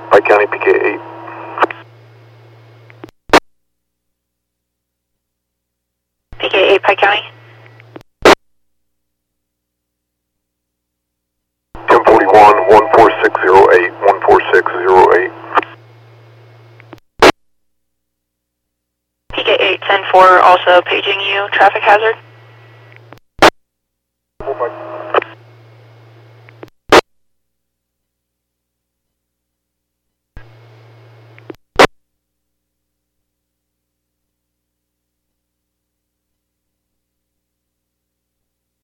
Pike County, PK8. PK8, Pike County. 1041, 14608, 14608. PK8, 10-4, also paging you, traffic hazard.